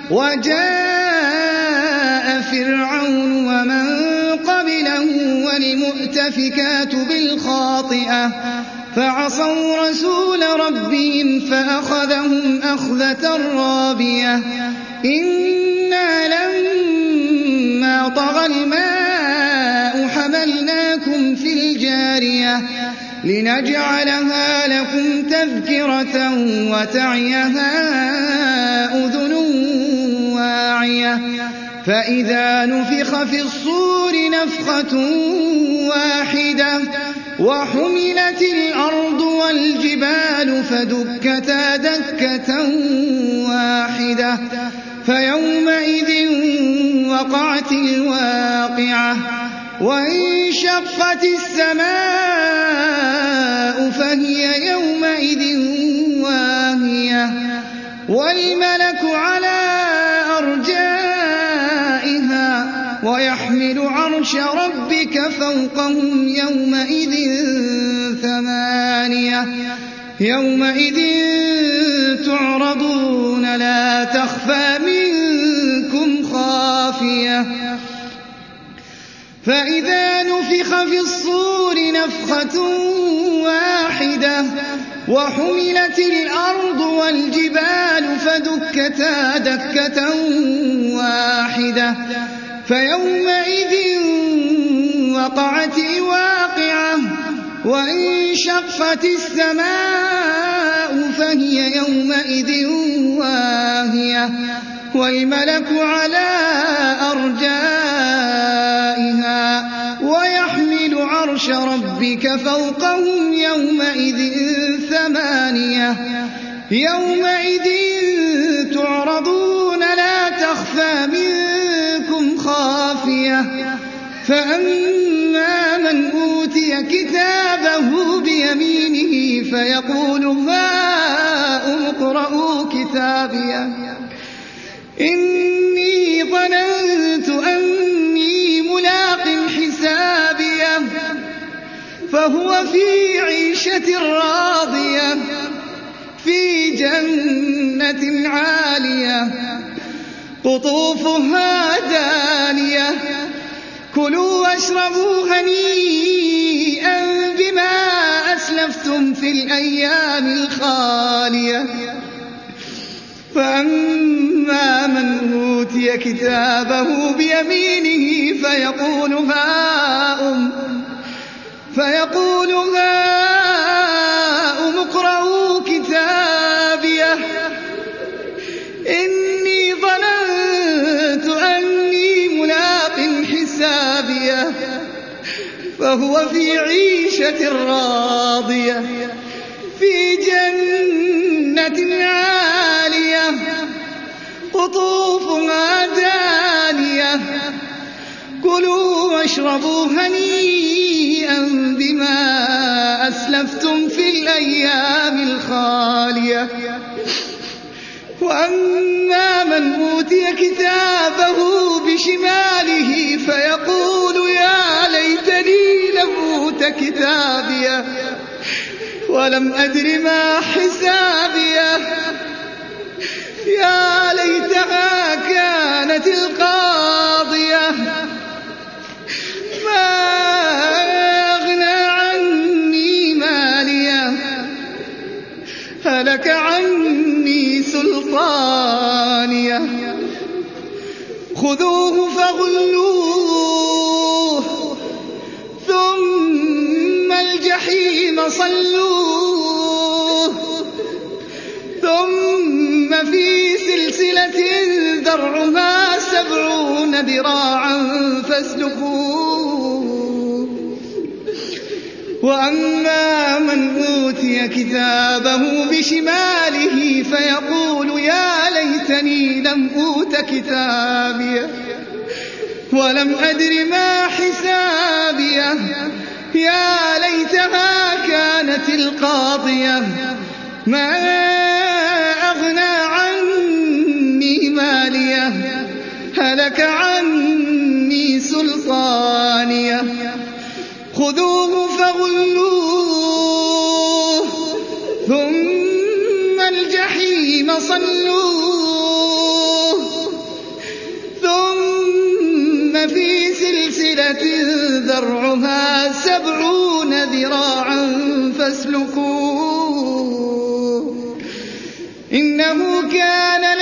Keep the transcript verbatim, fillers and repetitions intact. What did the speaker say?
وجاء فرعون ومن قبله والمؤتفكات بالخاطئة فعصوا رسول ربهم فأخذهم أخذة رابية إنا لما طغى الماء حملناكم في الجارية لنجعلها لكم تذكرة وتعيها أذن واعية فإذا نفخ في الصور نفخة واحدة وحملت الأرض والجبال فدكتا دكة واحدة فيومئذ وقعت الواقعة وانشقت السماء فهي يومئذ واهية والملك على أرجائها ويحمل عرش ربك فوقهم يومئذ ثمانية يومئذ تعرضون لا تخفى منكم خافية فإذا نفخ في الصور نفخة واحدة وحملت الأرض والجبال فدكتا دكة واحدة فيومئذ وقعت الواقعة وانشقت السماء فهي يومئذ واهية والملك على أرجائها ويحمل عرش ربك فوقهم يومئذ ثمانية يومئذ تعرضون لا تخفى منكم خافية فأما من أوتي كتابه بيمينه فيقول هاؤم اقرءوا كتابيه إني ظننت أني ملاق حسابيه فهو في عيشة راضية في جنة عالية قطوفها دانية كلوا واشربوا هنيئا بما أسلفتم في الأيام الخالية فأما من أوتي كتابه بيمينه فيقول هاؤم فيقول هاؤم اقرءوا كتابيه إني ظننت أني ملاق حسابيه فهو في عيشة راضية في جنة عالية قطوفها دانية كلوا واشربوا هنيئا بما أسلفتم في الأيام الخالية وأما من أوتي كتابه بشماله فيقول يا ليتني لم أوت كتابيه ولم أدر ما حسابيه يا ليتها كانت القاضية ما أغنى عني ماليه هلك عني سلطانيه خذوه فغلوه ثم الجحيم صلوه ثم في سلسلة ذرعها سبعون ذراعا فاسلكوه وأما من أوتي كتابه بشماله فيقول يا ليتني لم أوت كتابيه ولم أدر ما حسابيه يا ليتها كانت القاضية ما أغنى عني ماليه هلك عني سلطانيه خذوه فغلوه ثم الجحيم صلوه فاسلكوه إنه كان